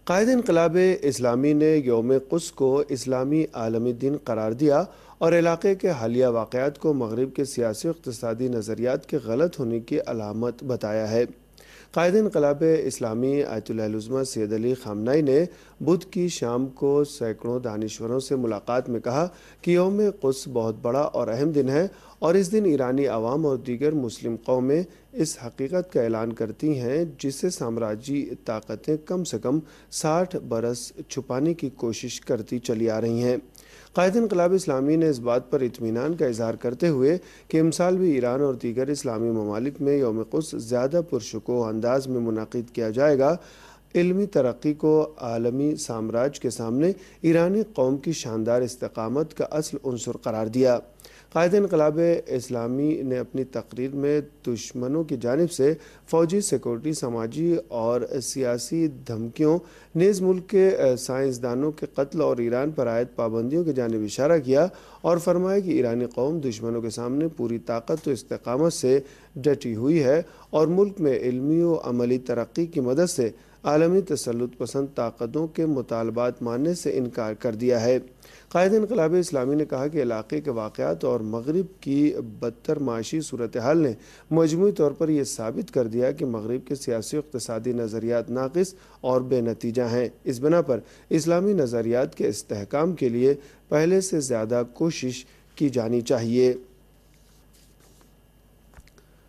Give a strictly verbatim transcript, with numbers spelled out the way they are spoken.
قائد انقلاب اسلامی نے یوم قدس کو اسلامی عالمی دن قرار دیا اور علاقے کے حالیہ واقعات کو مغرب کے سیاسی و اقتصادی نظریات کے غلط ہونے کی علامت بتایا ہے۔ قائد انقلاب اسلامی آیت اللہ العظمہ سید علی خامنہئی نے بدھ کی شام کو سینکڑوں دانشوروں سے ملاقات میں کہا کہ یوم قدس بہت بڑا اور اہم دن ہے اور اس دن ایرانی عوام اور دیگر مسلم قومیں اس حقیقت کا اعلان کرتی ہیں جسے سامراجی طاقتیں کم سے کم ساٹھ برس چھپانے کی کوشش کرتی چلی آ رہی ہیں۔ قائد انقلاب اسلامی نے اس بات پر اطمینان کا اظہار کرتے ہوئے کہ امسال بھی ایران اور دیگر اسلامی ممالک میں یوم قدس زیادہ پرشکوہ انداز میں منعقد کیا جائے گا، علمی ترقی کو عالمی سامراج کے سامنے ایرانی قوم کی شاندار استقامت کا اصل عنصر قرار دیا۔ قائد انقلاب اسلامی نے اپنی تقریر میں دشمنوں کی جانب سے فوجی، سیکورٹی، سماجی اور سیاسی دھمکیوں، نیز ملک کے سائنسدانوں کے قتل اور ایران پر عائد پابندیوں کی جانب اشارہ کیا اور فرمایا کہ ایرانی قوم دشمنوں کے سامنے پوری طاقت و استقامت سے ڈٹی ہوئی ہے اور ملک میں علمی و عملی ترقی کی مدد سے عالمی تسلط پسند طاقتوں کے مطالبات ماننے سے انکار کر دیا ہے۔ قائد انقلاب اسلامی نے کہا کہ علاقے کے واقعات اور مغرب کی بدتر معاشی صورتحال نے مجموعی طور پر یہ ثابت کر دیا کہ مغرب کے سیاسی و اقتصادی نظریات ناقص اور بے نتیجہ ہیں۔ اس بنا پر اسلامی نظریات کے استحکام کے لیے پہلے سے زیادہ کوشش کی جانی چاہیے۔